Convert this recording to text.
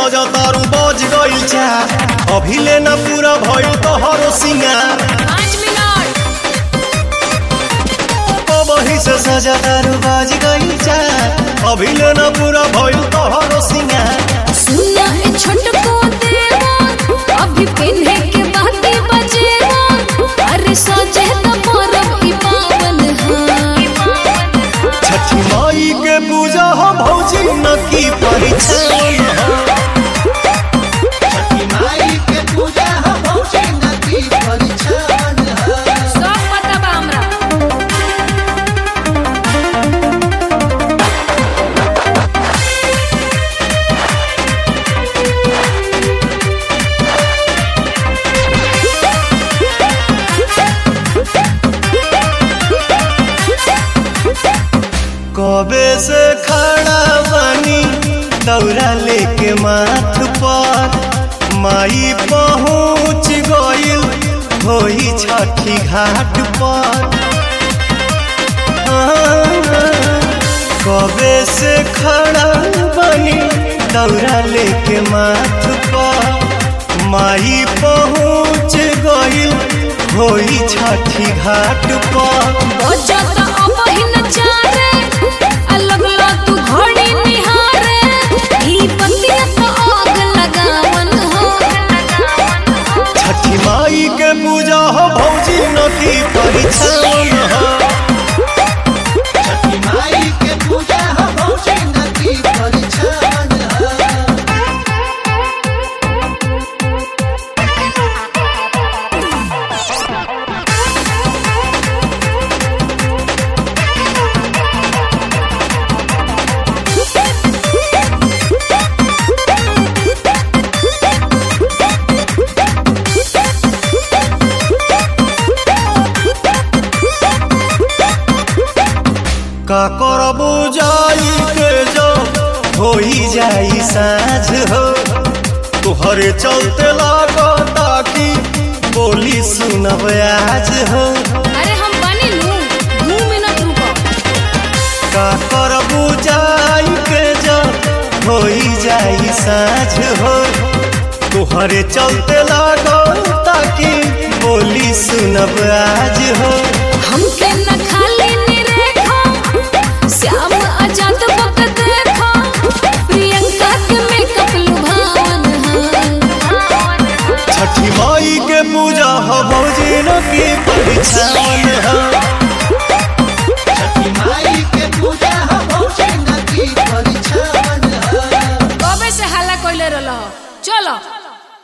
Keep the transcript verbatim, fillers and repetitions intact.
सजा तारू बज गइल चार अभी लेना पूरा भइल तोहरो सिंगार पाँच मिनट वही से सजा तारू बज गइल चार अभी लेना पूरा भइल तोहरो सिंगार सुना ए छोटको देवा अभी पिन्हे के बाती बजेवा अरे सोचे तो परब ई पावन हा छठी माई के पूजा हो भौजी न की परिछन छठी माई के पूजा हो भौजी न की परिछन सब पता बा हमरा कबे से खड़ा बानी दौरा लेके माथ पर माई पहुँच गइल होई छठी घाट पर कबे से खड़ा बानी दौरा लेके माथ पर माई पहुँच गइल होई छठी घाट पर बजत अबहिन चारे अलग ला तू घड़ी निहारे ई बतिया तो आग लगावन हो छठी माई के पूजा हो भौजी न की परिछन छठी माई के पूजा हो भौजी न की परिछन का करबू जाई के जो होई जाई साँझ हो तुहरे चलते लागता कि बोली सुनब आज हो अरे हम बनी लू दो मिनट रुको का करबू जाई के जो होई जाई साँझ हो तुहरे चलते लागता कि बोली सुनब आज हो हमके न खाली निरेखो श्याम आजाद बक देखो प्रियंका के मेकअप लुभावन हा छठी माई के पूजा हो भौजी न की परिछन छठी माई के पूजा हो भौजी न की परिछन कबे से हल्ला कइले रहल चलो।